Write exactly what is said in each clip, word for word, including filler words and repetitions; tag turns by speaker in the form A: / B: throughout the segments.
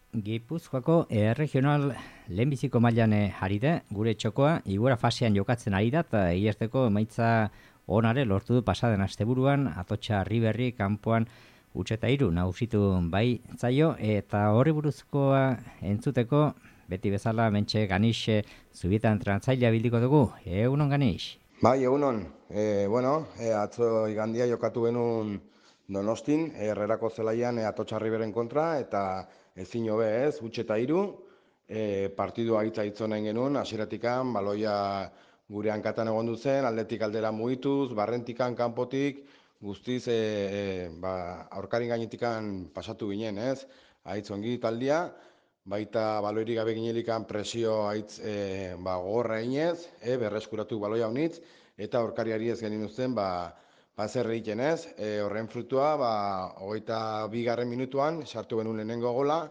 A: Gipuzkoako eh, regional lehenbiziko mailan eh, ari da, gure txokoa, igora fasean jokatzen ari da, eta iazteko emaitza onare lortu du pasaden asteburuan, Atotxa Riberri kanpoan utxeta hiru nagusitu bai zaio, eta horri buruzkoa entzuteko, beti bezala mentxe Ganix eh, Zubieta entrenatzailea bildiko dugu, egunon Ganix?
B: Bai, egunon, e, bueno, e, atzo igandia jokatu genuen Donostin, Herrerako zelaian e, Atotxa Riberen kontra, eta ezin hobe ez, huts eta hiru, e, partidua hitza hitzonen genuen, hasieratikan baloia gure hankatan egon zen, aldetik aldera mugituz, barrentikan, kanpotik, guztiz e, e, ba, aurkarin gainetikan pasatu ginen, ez? Aitz ongi taldia, baita baloirik gabe ginelikan presio aitz e, ba, gogorra eginez, e, berreskuratu baloia honitz, eta aurkariari ez genien uzten, ba, ba zer egiten ez, e, horren frutua, ba, hogeita bigarren minutuan, sartu genuen lehenengo gola,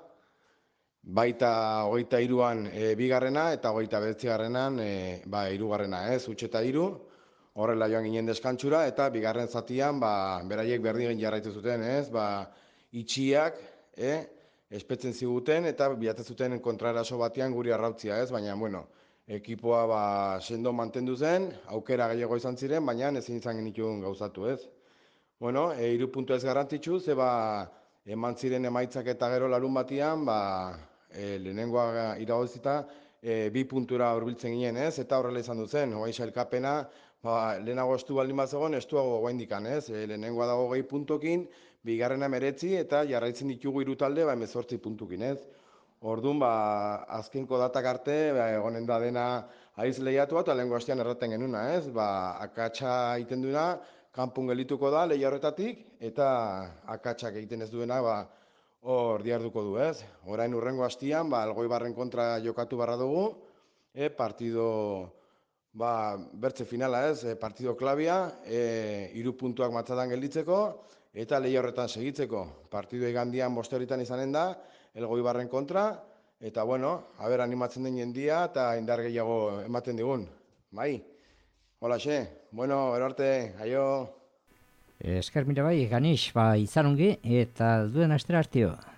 B: baita hogeita hiruan e, bigarrena, eta hogeita bederatzgarrenan e, ba, hirugarrena ez, huts eta hiru, horrela joan ginen deskantsura, eta bigarren zatian, ba, beraiek berdin jarraitu zuten ez, ba, itxiak, e, espetzen ziguten, eta bilatzen zuten kontraeraso batean guri arrautzia ez, baina, bueno, ekipoa ba, sendo mantendu zen, aukera gehiago izan ziren, baina ezin izan genituen gauzatu ez. Bueno, e, hiru puntu ez garrantzitsu, ze ba, eman ziren emaitzak eta gero larun batian, ba, e, lehenengoa iragozita, e, bi puntura hurbiltzen ginen ez, eta horrela izan duzen, hogei sailkapena, ba, lehenago estu baldin bat zegoen, estuago goaindikan ez, e, lehenengoa dago gehi puntokin, bigarrena meretzi, eta jarraitzen ditugu hiru talde, ba, emezortzi puntukin ez. Orduan, ba, azkenko datak arte, ba, egonen da dena aiz lehiatua, eta lehenko hastean erraten genuna, ez? Ba, akatsa egiten duena, kanpun gelituko da, lehia horretatik, eta akatsak egiten ez duena, ba, hor diarduko du, ez? Orain urrengo hastian, ba, Elgoibarren kontra jokatu barra dugu, e, partido, ba, bertze finala, ez? E, partido klabia, e, iru puntuak matzadan gelditzeko, eta lehia horretan segitzeko. Partido igandian bosteritan izanen da, Elgoibarren kontra, eta bueno, haber animatzen den jendia eta indar gehiago ematen digun. Bai, hola xe, bueno, gero arte, aio.
A: Esker mira bai, Ganix, ba, izan ongi, eta duen astera artio.